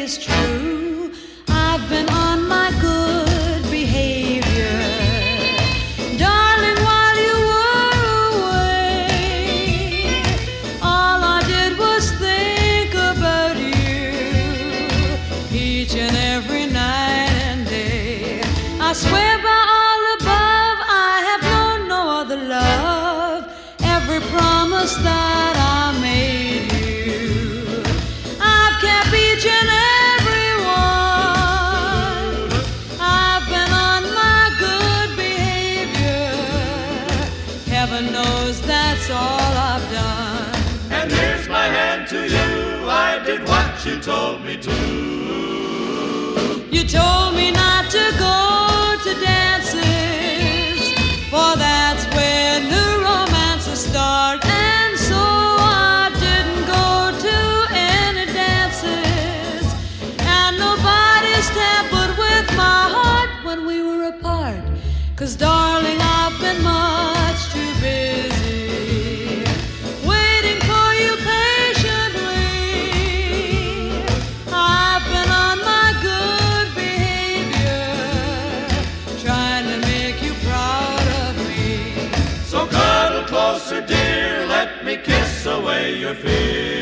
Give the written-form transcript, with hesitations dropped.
is true. I've been on my good behavior, darling, while you were away. All I did was think about you each and every night and day. I swear by all above, I have known no other love. Every promise that I made you, I've kept each and every one. I've been on my good behavior. Heaven knows that's all I've done. And here's my hand to you. I did what you told me to. You told me not to go to dances, for that's where new romances start. And so I didn't go to any dances, and nobody tampered with my heart when we were apart. 'Cause darling, I've been much too busy waiting for you patiently. I've been on my good behavior, trying to make you proud of me. So cuddle closer, dear, let me kiss away your fear.